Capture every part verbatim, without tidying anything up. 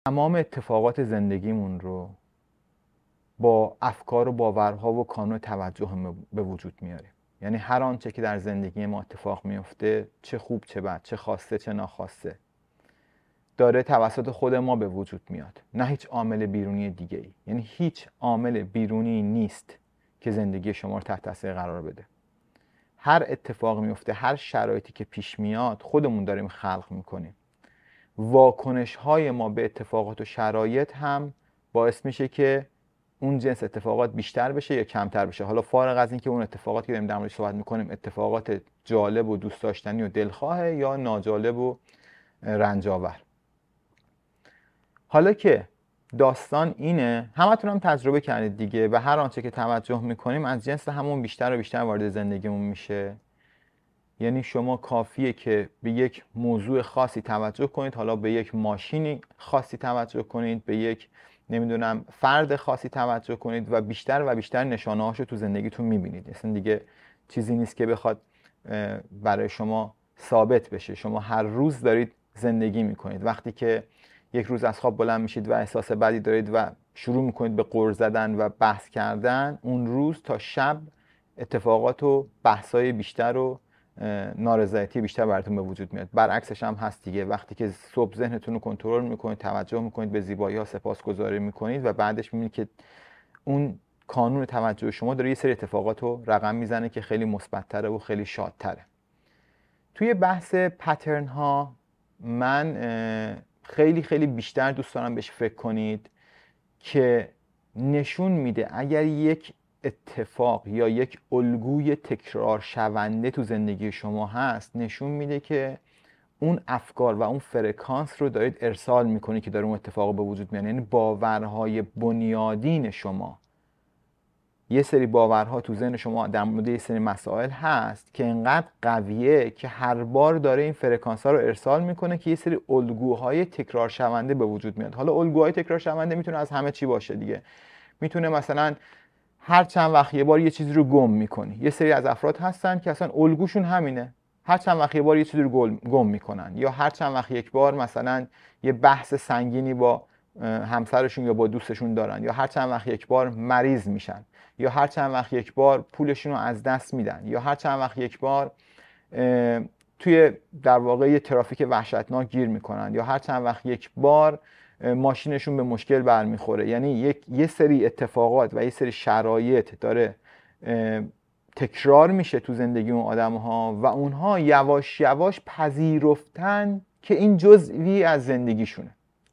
تمام اتفاقات زندگیمون رو با افکار و باورها و کانون توجه به وجود میاریم. یعنی هر آنچه که در زندگی ما اتفاق میفته، چه خوب چه بد، چه خواسته چه ناخواسته، داره توسط خود ما به وجود میاد، نه هیچ عامل بیرونی دیگه ای. یعنی هیچ عامل بیرونی نیست که زندگی شما رو تحت تاثیر قرار بده. هر اتفاق میفته، هر شرایطی که پیش میاد، خودمون داریم خلق میکنیم. واکنش های ما به اتفاقات و شرایط هم باعث میشه که اون جنس اتفاقات بیشتر بشه یا کمتر بشه. حالا فارغ از اینکه اون اتفاقاتی که داریم در موردش صحبت میکنیم اتفاقات جالب و دوست داشتنی و دلخواه یا ناجالب و رنجاور. حالا که داستان اینه، همتون هم تجربه کردید دیگه، و هر آنچه که توجه میکنیم از جنس همون بیشتر و بیشتر وارد زندگیمون میشه. یعنی شما کافیه که به یک موضوع خاصی توجه کنید، حالا به یک ماشینی خاصی توجه کنید، به یک نمیدونم فرد خاصی توجه کنید و بیشتر و بیشتر نشانه هاشو تو زندگیتون میبینید. اصلا دیگه چیزی نیست که بخواد برای شما ثابت بشه. شما هر روز دارید زندگی میکنید. وقتی که یک روز از خواب بلند میشید و احساس بدی دارید و شروع میکنید به غر زدن و بحث کردن، اون روز تا شب اتفاقات و بحثای بیشتر و نارضایتی بیشتر براتون به وجود میاد. برعکسش هم هست دیگه. وقتی که صبح ذهنتون رو کنترل میکنید، توجه میکنید به زیبایی ها، سپاسگزاری میکنید و بعدش میبینید که اون کانون توجه شما داره یه سری اتفاقات رو رقم میزنه که خیلی مثبت‌تره و خیلی شادتره. توی بحث پترن ها من خیلی خیلی بیشتر دوست دارم بهش فکر کنید که نشون میده اگر یک اتفاق یا یک الگوی تکرار شونده تو زندگی شما هست، نشون میده که اون افکار و اون فرکانس رو دارید ارسال میکنید که داره اون اتفاق به وجود میاد. یعنی باورهای بنیادین شما، یه سری باورها تو ذهن شما در مورد یه سری مسائل هست که انقدر قویه که هر بار داره این فرکانس ها رو ارسال میکنه که یه سری الگوهای تکرار شونده به وجود میاد. حالا الگوهای تکرار شونده میتونه از همه چی باشه دیگه. میتونه مثلا هر چند وقت یه بار یه چیزی رو گم میکنی. یه سری از افراد هستن که اصلا الگوشون همینه، هر چند وقت یه بار یه چیزی رو گم میکنن، یا هر چند وقت یک بار مثلا یه بحث سنگینی با همسرشون یا با دوستشون دارن، یا هر چند وقت یک بار مریض میشن، یا هر چند وقت یک بار پولشون رو از دست میدن، یا هر چند وقت یک بار توی در واقع یه ترافیک وحشتناک گیر میکنن، یا هر چند وقت یک بار ماشینشون به مشکل برمیخوره. یعنی یک یه سری اتفاقات و یه سری شرایط داره تکرار میشه تو زندگی اون آدم‌ها و اونها یواش یواش پذیرفتن که این جزئی از زندگیشونه.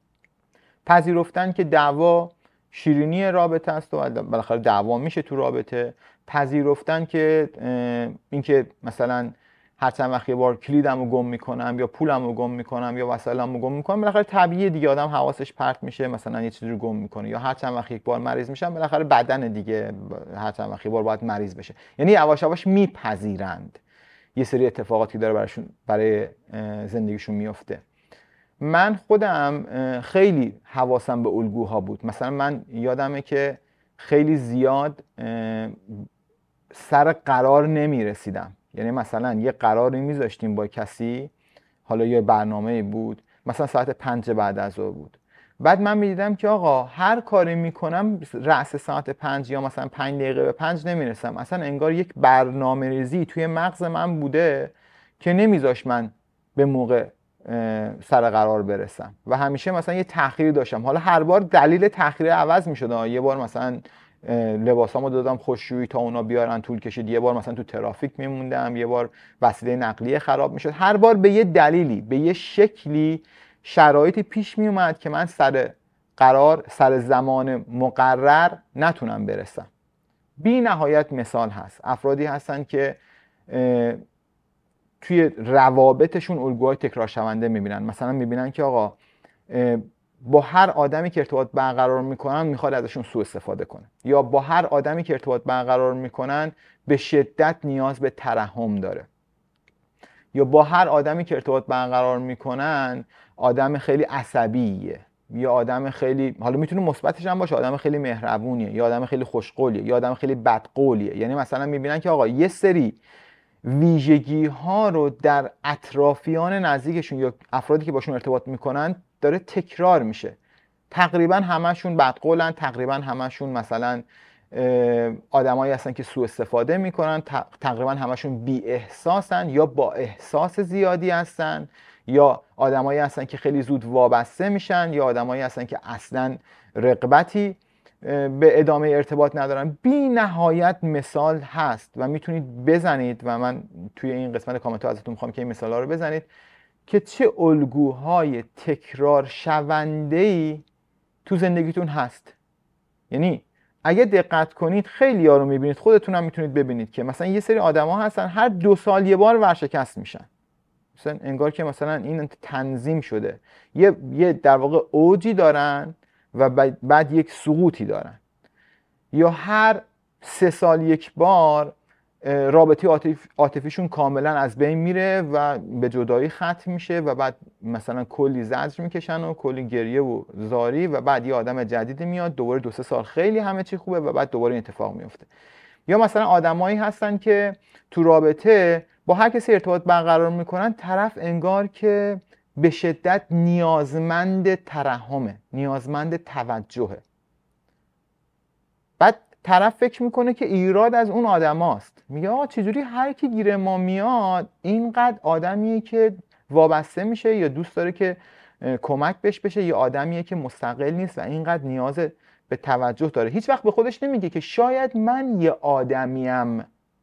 پذیرفتن که دعوا شیرینی رابطه است و بالاخره دعوا میشه تو رابطه. پذیرفتن که اینکه مثلا هر چند وقت یه بار کلیدمو گم میکنم یا پولمو گم میکنم یا وسایلمو گم میکنم، بالاخره طبیعیه دیگه، آدم حواسش پرت میشه، مثلا یه چیزی رو گم میکنه. یا هر چند وقت یک بار مریض میشم، بالاخره بدن دیگه هر چند وقت یک بار باید مریض بشه. یعنی یواش یواش میپذیرند یه سری اتفاقاتی که داره براشون برای زندگیشون میفته. من خودم خیلی حواسم به الگوها بود. مثلا من یادمه که خیلی زیاد سر قرار نمیرسیدم. یعنی مثلا یه قراری میذاشتیم با کسی، حالا یه برنامه بود، مثلا ساعت پنج بعد از ظهر بود، بعد من میدیدم که آقا هر کاری میکنم رأس ساعت پنج یا مثلا پنج دقیقه به پنج نمیرسم. اصلا انگار یک برنامه ریزی توی مغز من بوده که نمیذاش من به موقع سر قرار برسم و همیشه مثلا یه تأخیری داشتم. حالا هر بار دلیل تأخیر عوض میشد. یه بار مثلا لباسامو دادم خوشرویی تا اونا بیارن، طول کشید. یه بار مثلا تو ترافیک میموندم، یه بار وسیله نقلیه خراب میشد. هر بار به یه دلیلی، به یه شکلی شرایطی پیش میومد که من سر قرار، سر زمان مقرر نتونم برسم. بی نهایت مثال هست. افرادی هستن که توی روابطشون الگوهای تکرار شونده میبینن. مثلا میبینن که آقا با هر آدمی که ارتباط برقرار میکنن میخواد ازشون سوء استفاده کنه، یا با هر آدمی که ارتباط برقرار میکنن به شدت نیاز به ترحم داره، یا با هر آدمی که ارتباط برقرار میکنن آدم خیلی عصبیه، یا آدم خیلی، حالا میتونه مثبتش هم باشه، آدم خیلی مهربونیه، یا آدم خیلی خوشقولیه، یا آدم خیلی بدقولیه. یعنی مثلا میبینن که آقا یه سری ویژگی ها رو در اطرافیان نزدیکشون یا افرادی که باشون ارتباط میکنن داره تکرار میشه. تقریبا همشون بدقولن، تقریبا همشون مثلا آدمایی هستن که سوء استفاده میکنن، تقریبا همشون بی احساسن یا با احساس زیادی هستن، یا آدمایی هستن که خیلی زود وابسته میشن، یا آدمایی هستن که اصلا رغبتی به ادامه ارتباط ندارن. بی نهایت مثال هست و میتونید بزنید و من توی این قسمت کامنت ها ازتون میخوام که این مثال ها رو بزنید که چه الگوهای تکرار شونده‌ای تو زندگیتون هست. یعنی اگه دقت کنید خیلی ها رو میبینید، خودتون هم میتونید ببینید که مثلا یه سری آدم ها هستن هر دو سال یه بار ورشکست میشن، مثلا انگار که مثلا این تنظیم شده، یه, یه در واقع اوجی دارن و بعد یک سقوطی دارن. یا هر سه سال یک بار رابطه عاطف، عاطفیشون کاملا از بین میره و به جدایی ختم میشه و بعد مثلا کلی زجر میکشن و کلی گریه و زاری و بعد یه آدم جدیدی میاد، دوباره دو سه سال خیلی همه چی خوبه و بعد دوباره این اتفاق میفته. یا مثلا آدمایی هستن که تو رابطه با هر کسی ارتباط برقرار میکنن، طرف انگار که به شدت نیازمند ترحمه، نیازمند توجهه. بعد طرف فکر میکنه که ایراد از اون آدم هاست، میگه آقا چجوری هر کی گیر ما میاد اینقدر آدمیه که وابسته میشه یا دوست داره که کمک بهش بشه، یا آدمیه که مستقل نیست و اینقدر نیاز به توجه داره. هیچ وقت به خودش نمیگه که شاید من یه آدمیم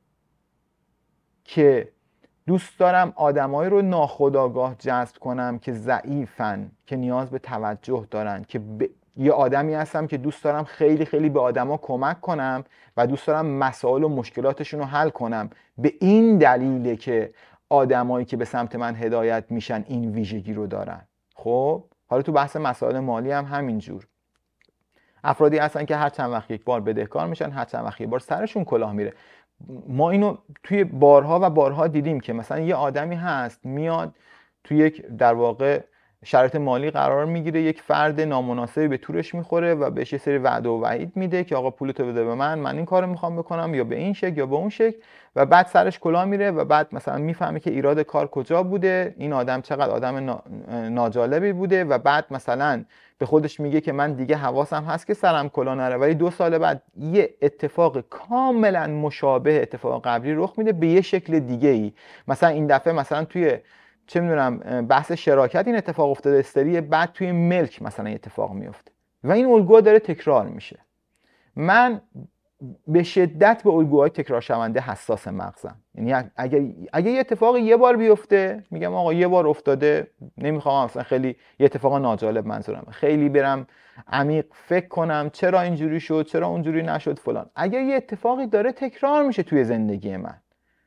که دوست دارم آدمایی رو ناخودآگاه جذب کنم که ضعیفن، که نیاز به توجه دارن، که ب... یه آدمی هستم که دوست دارم خیلی خیلی به آدما کمک کنم و دوست دارم مسائل و مشکلاتشون رو حل کنم. به این دلیله که آدمایی که به سمت من هدایت میشن این ویژگی رو دارن. خب حالا تو بحث مسائل مالی هم همینجور، افرادی هستن که هر چند وقت یک بار بدهکار میشن، هر چند وقت یک بار سرشون کلاه میره. ما اینو توی بارها و بارها دیدیم که مثلا یه آدمی هست میاد توی یک در واقع شرایط مالی قرار میگیره، یک فرد نامناسبی به تورش میخوره و بهش یه سری وعده و وعید میده که آقا پولتو بده به من، من این کارو میخوام بکنم، یا به این شکل یا به اون شکل، و بعد سرش کلاه میره و بعد مثلا میفهمه که ایراد کار کجا بوده، این آدم چقدر آدم ناجالبی بوده، و بعد مثلا به خودش میگه که من دیگه حواسم هست که سرم کلاه نره، ولی دو سال بعد یه اتفاق کاملا مشابه اتفاق قبلی رخ میده به یه شکل دیگه ای. مثلا این دفعه مثلا توی چه میدونم بحث شراکت این اتفاق افتاده استری، بعد توی ملک مثلا اتفاق میفته و این الگوها داره تکرار میشه. من به شدت به الگوهای تکرار شونده حساس مغزم. یعنی اگه اگه یه اتفاق یه بار بیفته میگم آقا یه بار افتاده، نمیخوام مثلا خیلی یه اتفاق ناجالب، منظورم خیلی برم عمیق فکر کنم چرا اینجوری شد، چرا اونجوری نشد فلان. اگه یه اتفاقی داره تکرار میشه توی زندگی من،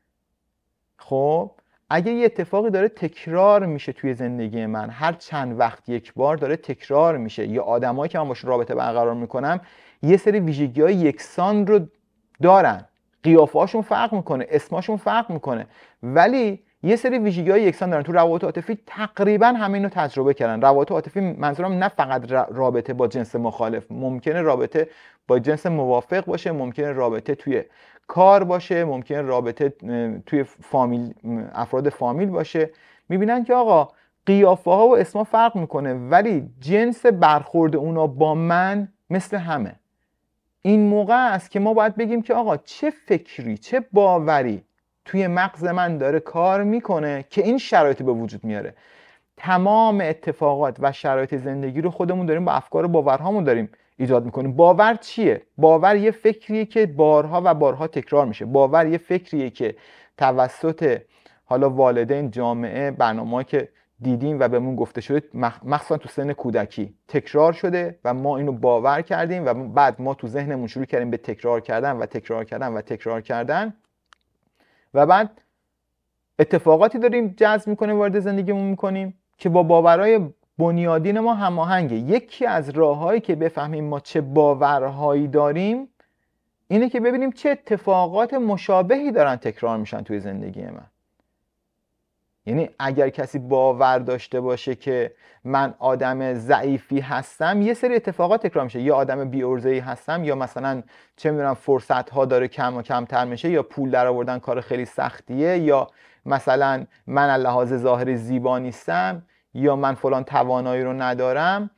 خب اگه یه اتفاقی داره تکرار میشه توی زندگی من، هر چند وقت یک بار داره تکرار میشه، یا آدمایی که من باشون رابطه برقرار میکنم یه سری ویژگی‌های یکسان رو دارن، قیافه‌هاشون فرق میکنه، اسمشون فرق میکنه، ولی یه سری ویژگی‌های یکسان دارن. تو روابط عاطفی تقریبا همین رو تجربه کردن. روابط عاطفی منظورم نه فقط رابطه با جنس مخالف، ممکنه رابطه با جنس موافق باشه، ممکنه رابطه توی کار باشه، ممکنه رابطه توی فامیل، افراد فامیل باشه. میبینن که آقا قیافه ها و اسما فرق میکنه ولی جنس برخورد اونا با من مثل همه. این موقع است که ما باید بگیم که آقا چه فکری، چه باوری توی مغز من داره کار میکنه که این شرایط به وجود میاره. تمام اتفاقات و شرایط زندگی رو خودمون داریم با افکار و باورهامون داریم ایجاد میکنیم. باور چیه؟ باور یه فکریه که بارها و بارها تکرار میشه. باور یه فکریه که توسط حالا والدین، جامعه، برنامه‌ای که دیدیم و بهمون گفته شده، مخصوصا تو سن کودکی تکرار شده و ما اینو باور کردیم و بعد ما تو ذهنمون شروع کردیم به تکرار کردن و تکرار کردن و تکرار کردن و بعد اتفاقاتی داریم جذب میکنیم، وارد زندگیمون میکنیم که با باورهای بنیادین ما هماهنگه. یکی از راههایی که بفهمیم ما چه باورهایی داریم اینه که ببینیم چه اتفاقات مشابهی دارن تکرار میشن توی زندگی من. یعنی اگر کسی باور داشته باشه که من آدم ضعیفی هستم، یه سری اتفاقات تکرار میشه. یا آدم بی‌عرضه‌ای هستم، یا مثلا چه میدونم فرصت ها داره کم و کمتر میشه، یا پول در آوردن کار خیلی سختیه، یا مثلا من از لحاظ ظاهری زیبا نیستم، یا من فلان توانایی رو ندارم،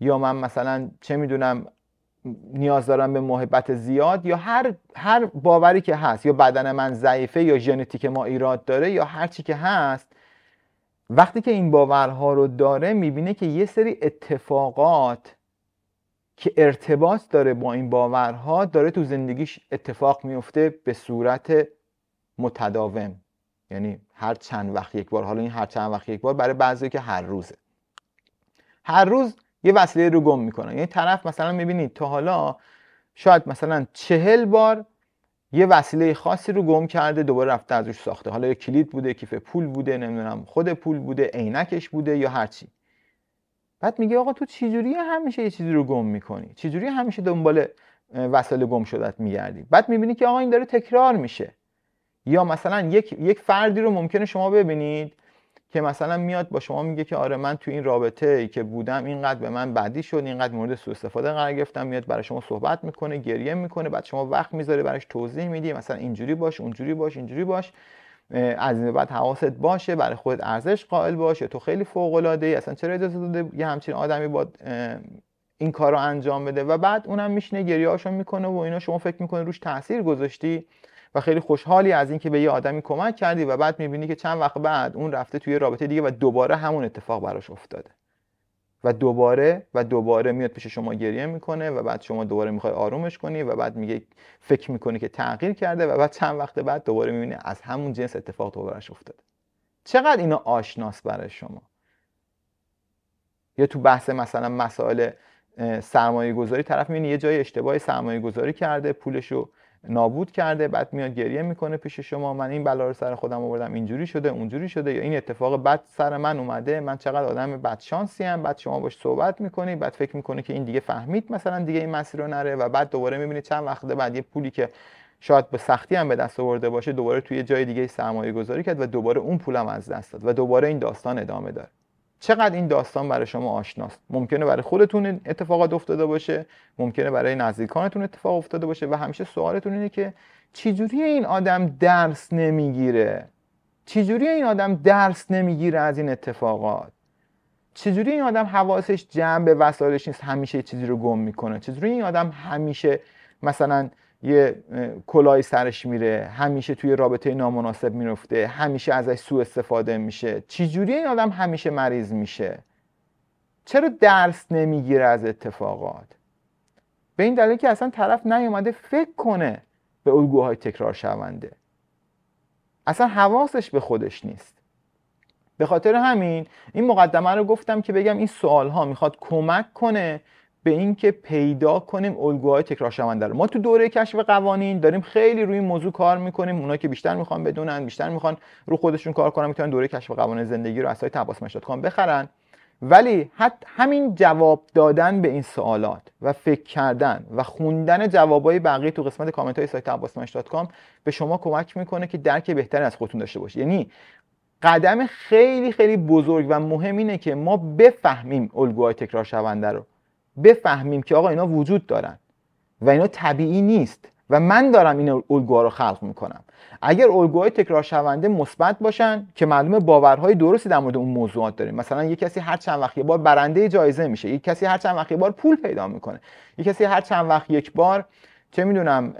یا من مثلا چه میدونم نیاز دارم به محبت زیاد، یا هر هر باوری که هست، یا بدن من ضعیفه، یا ژنتیک ما ایراد داره، یا هر چی که هست، وقتی که این باورها رو داره میبینه که یه سری اتفاقات که ارتباط داره با این باورها داره تو زندگیش اتفاق میفته به صورت متداوم، یعنی هر چند وقت یک بار. حالا این هر چند وقت یک بار برای بعضی که هر روزه، هر روز یه وسیله رو گم میکنه. یعنی طرف مثلا میبینید تا حالا شاید مثلا چهل بار یه وسیله خاصی رو گم کرده، دوباره رفته ازش ساخته. حالا یه کلید بوده، کیف پول بوده، نمیدونم خود پول بوده، عینکش بوده، یا هر چی. بعد میگه آقا تو چجوری همیشه یه چیزی رو گم میکنی؟ چجوری همیشه دنبال وسایل گم شدت میگردی؟ بعد میبینی که آقا این داره تکرار میشه. یا مثلا یک یک فردی رو ممکنه شما ببینید که مثلا میاد با شما میگه که آره من تو این رابطه ای که بودم اینقدر به من بدی شد، اینقدر مورد سوء استفاده قرار گرفتم، میاد برای شما صحبت میکنه، گریه میکنه، بعد شما وقت میذاره براش توضیح میدی، مثلا اینجوری باش، اونجوری باش، اینجوری باش، از این بعد حواست باشه، برای خودت ارزش قائل باش، تو خیلی فوق العاده ای، اصلا چرا اجازه داده یه همچین آدمی با این کارو انجام بده؟ و بعد اونم میشینه گریه‌اشو میکنه و اینا، شما فکر میکنه روش تاثیر گذاشتی و خیلی خوشحالی از اینکه به یه آدمی کمک کردی، و بعد میبینی که چند وقت بعد اون رفته توی رابطه دیگه و دوباره همون اتفاق براش افتاده و دوباره و دوباره میاد پیش شما گریه میکنه و بعد شما دوباره میخوای آرومش کنی و بعد میگه فکر میکنی که تغییر کرده و بعد چند وقت بعد دوباره میبینی از همون جنس اتفاق دوباره براش افتاده. چقدر اینا آشناست برای شما؟ یا تو بحث مثلا مسائل سرمایه گذاری، طرف میبینی یه جای اشتباه سرمایه گذاری کرده، پولشو نابود کرده، بعد میاد گریه میکنه پیش شما، من این بلا رو سر خودم آوردم، اینجوری شده، اونجوری شده، یا این اتفاق بد سر من اومده، من چقدر آدم بدشانسی ام. بعد شما باش صحبت میکنی، بعد فکر میکنه که این دیگه فهمید مثلا دیگه این مسیر رو نره، و بعد دوباره میبینی چند وقت بعد یه پولی که شاید به سختی هم به دست آورده باشه دوباره توی جای دیگه سرمایه گذاری کرد و دوباره اون پولم از دست داد و دوباره این داستان ادامه داره. چقدر این داستان برای شما آشناست؟ ممکنه برای خودتون اتفاقات افتاده باشه، ممکنه برای نزدیکانتون اتفاق افتاده باشه، و همیشه سوالتون اینه که چجوری این آدم درس نمیگیره؟ چجوری این آدم درس نمیگیره از این اتفاقات؟ چجوری این آدم حواسش جمع به وسایلش نیست، همیشه چیزی رو گم میکنه؟ چجوری این آدم همیشه مثلا یه کلاهی سرش میره، همیشه توی رابطه نامناسب میرفته، همیشه ازش سوء استفاده میشه؟ چجوری این آدم همیشه مریض میشه؟ چرا درس نمیگیره از اتفاقات؟ به این دلیل که اصلا طرف نیومده فکر کنه به الگوهای تکرار شونده، اصلا حواسش به خودش نیست. به خاطر همین این مقدمه رو گفتم که بگم این سوالها میخواد کمک کنه به این که پیدا کنیم الگوهای تکرار شونده رو. ما تو دوره کشف قوانین داریم خیلی روی این موضوع کار میکنیم. اونایی که بیشتر میخوان بدونن، بیشتر میخوان رو خودشون کار کنن، میتونن دوره کشف قوانین زندگی رو از سایت عباسمش دات کام بخرن. ولی حتی همین جواب دادن به این سوالات و فکر کردن و خوندن جوابای بقیه تو قسمت کامنت های سایت عباسمش دات کام به شما کمک میکنه که درک بهتری از خودتون داشته باشید. یعنی قدم خیلی خیلی بزرگ و مهم اینه که ما بفهمیم الگوهای تکرار شونده رو، بفهمیم که آقا اینا وجود دارن و اینا طبیعی نیست و من دارم این الگوها رو خلق میکنم. اگر الگوهای تکرار شونده مثبت باشن که معلومه باورهای درستی در مورد اون موضوعات داریم، مثلا یک کسی هر چند وقت یک بار برنده جایزه میشه، یک کسی هر چند وقت یک بار پول پیدا میکنه، یک کسی هر چند وقت یک بار چه میدونم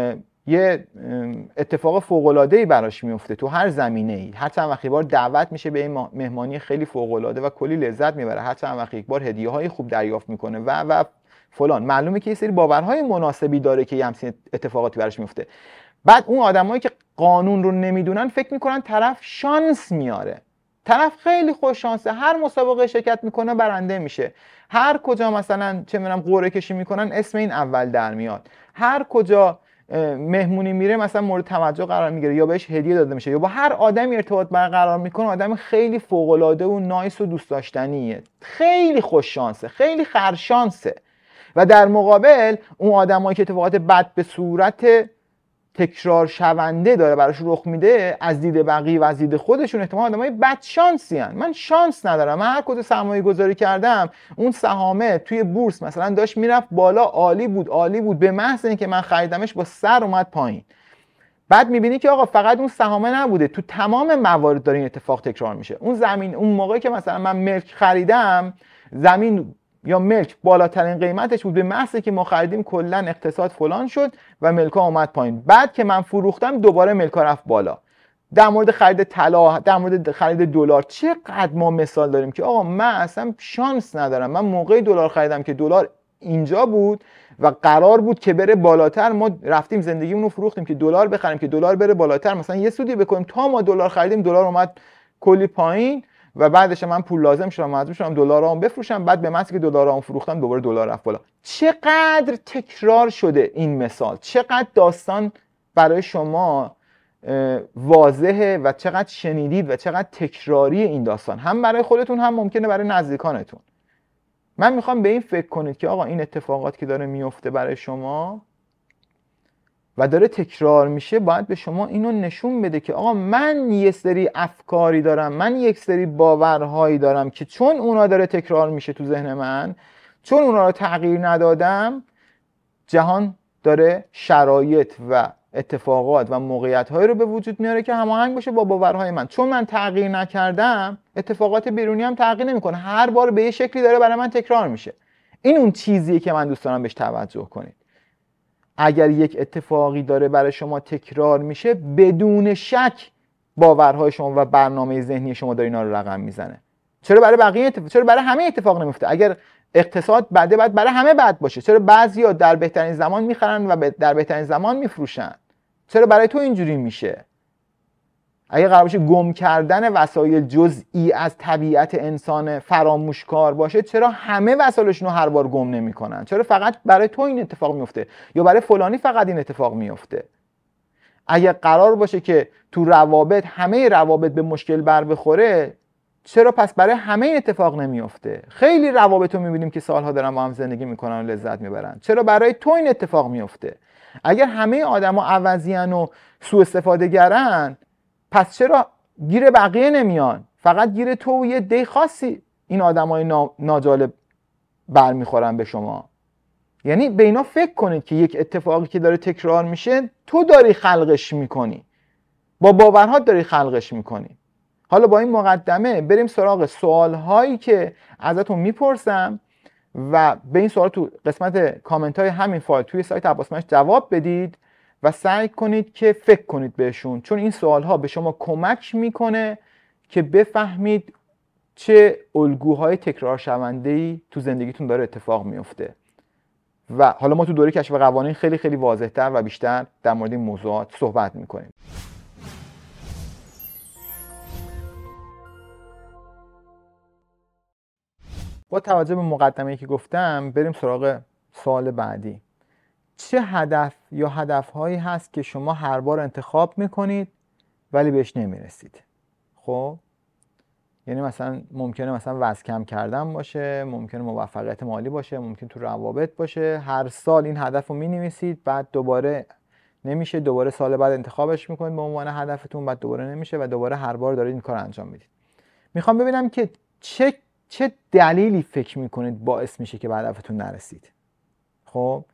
یه اتفاق فوق‌العاده‌ای براش میفته تو هر زمینه‌ای، هر چند وقت یک بار دعوت میشه به این مهمانی خیلی فوق‌العاده و کلی لذت میبره، هر چند وقت یک بار هدیه‌های خوب دریافت میکنه و و فلان، معلومه که یه سری باورهای مناسبی داره که همین اتفاقاتی براش میفته. بعد اون آدمایی که قانون رو نمیدونن فکر میکنن طرف شانس میاره، طرف خیلی خوش شانسه، هر مسابقه شرکت میکنه برنده میشه، هر کجا مثلا چه میدونم قرعه کشی میکنن اسم این اول در میاد، هر کجا مهمونی میره مثلا مورد توجه قرار میگیره یا بهش هدیه داده میشه یا با هر آدمی ارتباط برقرار میکنه آدم خیلی فوق العاده و نایس و دوست داشتنیه، خیلی خوش شانسه، خیلی خرشانسه. و در مقابل اون آدمایی که اتفاقات بد به صورت تکرار شونده داره براش رخ میده، از دید بقیه و از دید خودشون احتمال آدمای بد شانسی هن. من شانس ندارم، من هر کجا سرمایه گذاری کردم اون سهامه توی بورس مثلا داشت میرفت بالا، عالی بود عالی بود، به محض اینکه من خریدمش با سر اومد پایین. بعد میبینی که آقا فقط اون سهامه نبوده، تو تمام موارد داره این اتفاق تکرار میشه. اون زمین اون موقعی که مثلا من ملک خریدم، زمین یا ملک بالاترین قیمتش بود، به محض که ما خریدیم کلا اقتصاد فلان شد و ملکا اومد پایین. بعد که من فروختم دوباره ملکا رفت بالا. در مورد خرید طلا، در مورد خرید دلار چقدر ما مثال داریم که آقا من اصلا شانس ندارم، من موقعی دلار خریدم که دلار اینجا بود و قرار بود که بره بالاتر، ما رفتیم زندگیمون رو فروختیم که دلار بخریم که دلار بره بالاتر، مثلا یه سودی بکنیم. تا ما دلار خریدیم دلار اومد کلی پایین و بعدش من پول لازم شدم، مجبور شدم دلارامو بفروشم. بعد به محضی که دلارامو فروختم دوباره دلار رفت بالا. چقدر تکرار شده این مثال، چقدر داستان برای شما واضحه و چقدر شنیدید و چقدر تکراری این داستان، هم برای خودتون هم ممکنه برای نزدیکانتون. من میخوام به این فکر کنید که آقا این اتفاقات که داره میفته برای شما و داره تکرار میشه باید به شما اینو نشون بده که آقا من یه سری افکاری دارم، من یک سری باورهایی دارم که چون اونا داره تکرار میشه تو ذهن من، چون اونا رو تغییر ندادم، جهان داره شرایط و اتفاقات و موقعیت‌هایی رو به وجود میاره که هماهنگ باشه با باورهای من. چون من تغییر نکردم، اتفاقات بیرونی هم تغییر نمیکنه، هر بار به یه شکلی داره برای من تکرار میشه. این اون چیزیه که من دوست دارم بهش توجه کنید. اگر یک اتفاقی داره برای شما تکرار میشه، بدون شک باورهای شما و برنامه ذهنی شما داره اینا رو رقم میزنه. چرا برای بقیه اتفاق، چرا برای همه اتفاق نمیفته؟ اگر اقتصاد بده، بعد برای همه بد باشه. چرا بعضیا در بهترین زمان میخرن و در بهترین زمان میفروشن؟ چرا برای تو اینجوری میشه؟ اگه قرار باشه گم کردن وسایل جزئی از طبیعت انسان فراموشکار باشه، چرا همه وسایلشون رو هر بار گم نمیکنن؟ چرا فقط برای تو این اتفاق میفته یا برای فلانی فقط این اتفاق میفته؟ اگه قرار باشه که تو روابط همه روابط به مشکل بر بخوره، چرا پس برای همه این اتفاق نمیفته؟ خیلی روابط رو میبینیم که سالها دارن با هم زندگی میکنن و لذت میبرن، چرا برای تو این اتفاق میفته؟ اگر همه آدما عوضیان و سوء استفاده گرن، پس چرا گیر بقیه نمیان؟ فقط گیر تو و یه دی خاصی این آدمای ناجالب برمیخورن به شما. یعنی به اینا فکر کنید که یک اتفاقی که داره تکرار میشه، تو داری خلقش میکنی، با باورها داری خلقش میکنی. حالا با این مقدمه بریم سراغ سوالهایی که ازتون میپرسم و به این سوال تو قسمت کامنت های همین فایل توی سایت عباس منش جواب بدید و سعی کنید که فکر کنید بهشون، چون این سوال ها به شما کمک میکنه که بفهمید چه الگوهای تکرار شونده‌ای تو زندگیتون داره اتفاق میفته. و حالا ما تو دوره کشف قوانین خیلی خیلی واضح‌تر و بیشتر در مورد این موضوعات صحبت میکنیم. با توجه به مقدمه‌ای که گفتم بریم سراغ سوال بعدی. چه هدف یا هدفهایی هست که شما هر بار انتخاب میکنید ولی بهش نمیرسید؟ خب یعنی مثلا ممکنه مثلا وزن کم کردن باشه، ممکنه موفقیت مالی باشه، ممکنه تو روابط باشه. هر سال این هدف رو مینویسید، بعد دوباره نمیشه، دوباره سال بعد انتخابش میکنید به عنوان هدفتون، بعد دوباره نمیشه و دوباره هر بار دارید این کار انجام میدید. میخوام ببینم که چه چه دلیلی فکر میکنید باعث میشه که به هدفتون نرسید. خب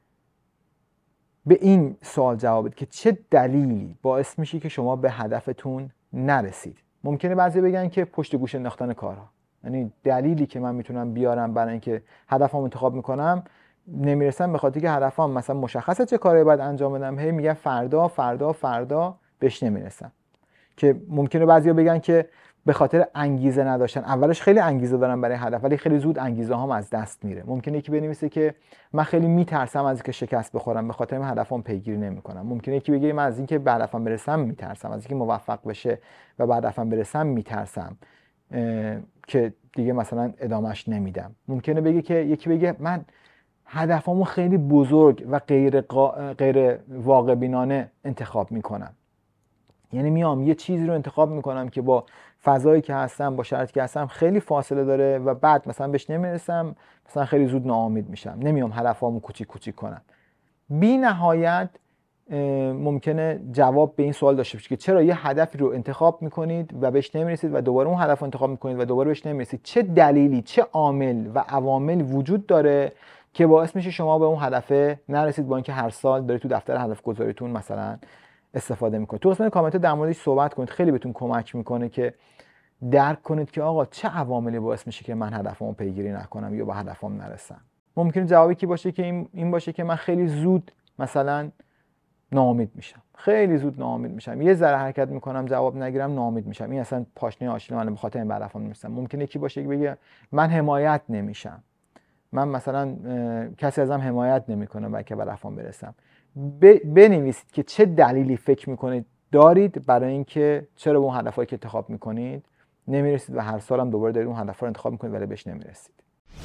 به این سوال جواب بدید که چه دلیلی باعث میشه که شما به هدفتون نرسید. ممکنه بعضی بگن که پشت گوش انداختن کارها، یعنی دلیلی که من میتونم بیارم برای اینکه هدفم انتخاب میکنم نمیرسم به خاطر که هدفم مثلا مشخصه چه کاری باید انجام بدم، هی میگم فردا فردا فردا بهش نمیرسم. که ممکنه بعضیا بگن که به خاطر انگیزه نداشتن. اولش خیلی انگیزه دارم برای هدف ولی خیلی زود انگیزه هام از دست میره. ممکنه یکی بنویسه که من خیلی میترسم از اینکه شکست بخورم، به خاطر این هدفم پیگیری نمیکنم. ممکنه یکی بگه من از اینکه به هدفم برسم میترسم، از اینکه موفق بشه و به هدفم برسم میترسم که دیگه مثلا ادامهش نمیدم. ممکنه بگه که یکی بگه من هدفمو خیلی بزرگ و غیر قا... غیر واقع بینانه انتخاب میکنم. یعنی میام یه چیزی رو انتخاب میکنم که با فضایی که هستم، با شرایطی که هستم خیلی فاصله داره و بعد مثلا بهش نمیرسم، مثلا خیلی زود ناامید میشم، نمیام هدفامو کوچیک کوچیک کنم. بی نهایت ممکنه جواب به این سوال داشته باشید که چرا یه هدفی رو انتخاب میکنید و بهش نمیرسید و دوباره اون هدف رو انتخاب میکنید و دوباره بهش نمیرسید. چه دلیلی، چه عامل و عوامل وجود داره که باعث میشه شما به اون هدف نرسید، با اینکه هر سال دارید تو دفتر هدف گذاریتون مثلا استفاده میکنید. تو قسمت کامنت در موردش صحبت کنید، خیلی بهتون کمک میکنه که درک کنید که آقا چه عواملی باعث میشه که من هدفمو پیگیری نکنم یا به هدفم نرسم. ممکنه جوابی که باشه که این این باشه که من خیلی زود مثلا ناامید میشم، خیلی زود ناامید میشم، یه ذره حرکت میکنم جواب نگیرم ناامید میشم، این اصلا پاشنه آشیل من به خاطر این هدفم نمیرسم. ممکنه یکی باشه که بگه من حمایت نمیشم، من مثلا کسی ازم حمایت نمیکنه برای که به هدفم برسم. بنویسید که چه دلیلی فکر میکنید دارید برای اینکه چرا به اون هدفایی که انتخاب میکنید نمیرسید و هر سالم دوباره دارید اون هدفا رو انتخاب میکنید ولی بهش نمیرسید.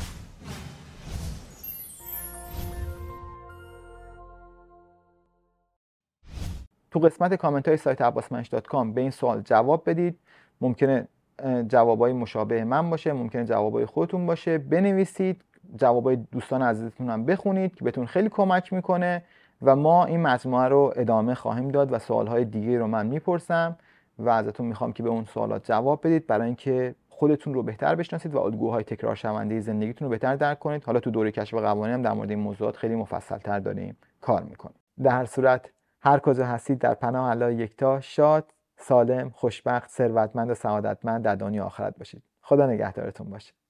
تو قسمت کامنت های سایت عباسمنش دات کام به این سوال جواب بدید. ممکنه جوابای مشابه من باشه، ممکنه جوابای خودتون باشه. بنویسید، جوابای دوستان عزیزتون هم بخونید که بهتون خیلی کمک میکنه و ما این مجموعه رو ادامه خواهیم داد و سوالهای دیگه رو من میپرسم و ازتون میخوام که به اون سوالات جواب بدید برای اینکه خودتون رو بهتر بشناسید و الگوهای تکرار شونده زندگیتون رو بهتر درک کنید. حالا تو دوره کشف قوانین هم در مورد این موضوعات خیلی مفصل‌تر داریم کار میکنیم. در هر صورت هر کجا هستید در پناه الله یکتا شاد، سالم، خوشبخت، ثروتمند و سعادتمند در دنیا آخرت باشید. خدا نگهدارتون باشه.